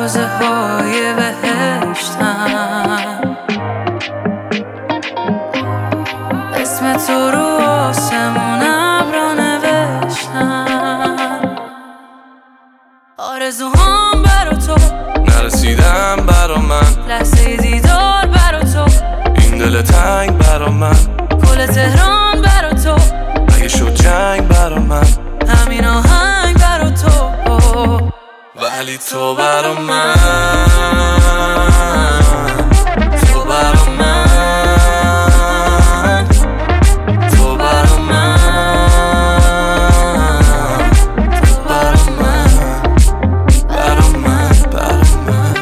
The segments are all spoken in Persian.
روزه های بهشتم، اسم تو رو آسمون ابرا نوشتم. آرزوهام برا تو نرسیدم برا من، لحظه دیدار برا تو، این دل تنگ برا من، کل تهران برا تو، اگه شد جنگ برا من، همین آهنگ برا تو. ولی تو برا من، تو برا من، تو برا من، تو برا من، برا من، برا من.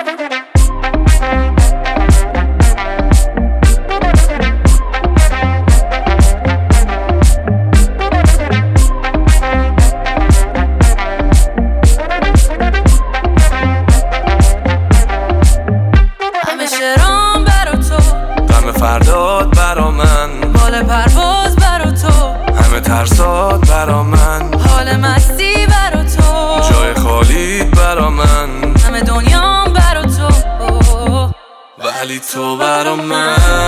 شرام برا تو، غم فرداد برا من، بال پرواز برا تو، همه ترسات برا من، حال مستی برا تو، جای خالیت برا من، همه دنیام برا تو. ولی تو برا من،